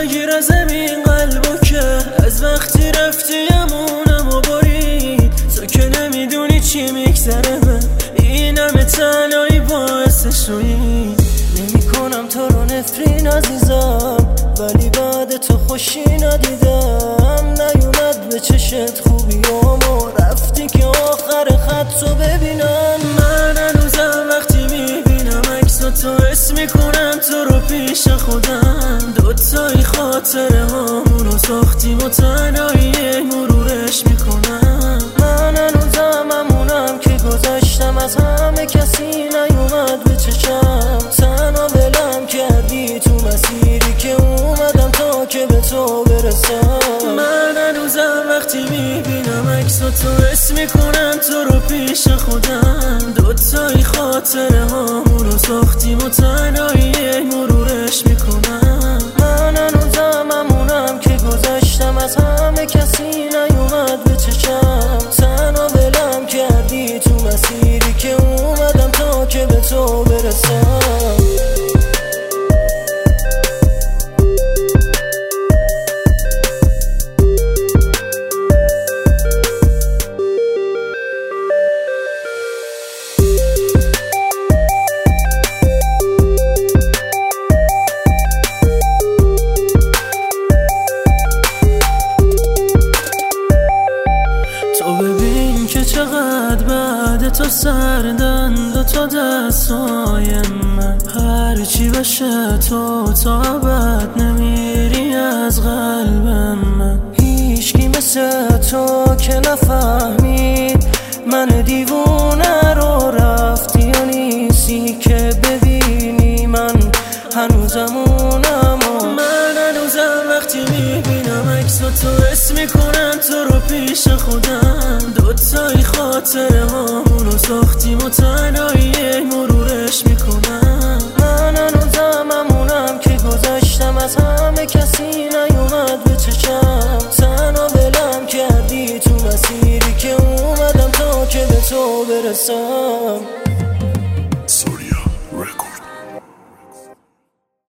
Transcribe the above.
نگیر از این قلبو که از وقتی رفتی امونم و برید. تو که نمیدونی چی میگذره من این همه تنهایی باعث شویی. نمی کنم تو رو نفرین عزیزم ولی بعد تو خوشی ندیدم. نیومد به چشت خوبیام و رفتی که آخر خط تو ببینم. من هنوزم وقتی میبینم عکس تو حس میکنم تو رو پیش خودم. دوتایی خاطره هامونو ساختیم و تنهایی مرورش میکنم. من هنوزم همونم که گذشتم از همه کسی نیومد به چشم. تنها ولم کردی تو مسیری که اومدم تا که به تو برسم. من هنوزم وقتی میبینم عکس تو حس میکنم تو رو پیش خودم. دوتایی خاطره هامونو ساختیم و تنهایی مرورش میکنم. من هنوزم همونم که گذشتم از همه کسی نیومد به چشم. تنها ولم کردی تو مسیری که اومدم تا که به تو برسم. ببین که چقدر بعد تو سردن دوتا دستای من. هرچی بشه تو تا ابد نمیری از قلب من. هیچکی مثل تو که نفهمید من دیوونه رو رفتی و نیستی که ببینی من هنوزمونم. من هنوزم وقتی میبینم عکس تو حس میکنم تو رو پیش خودم. دوتایی خاطره هامونو ساختیم و تنهایی مرورش میکنم. من هنوزم همونم که گذشتم از همه کسی نیومد به چشم. تنها ولم کردی تو مسیری که اومدم تا که به تو برسم.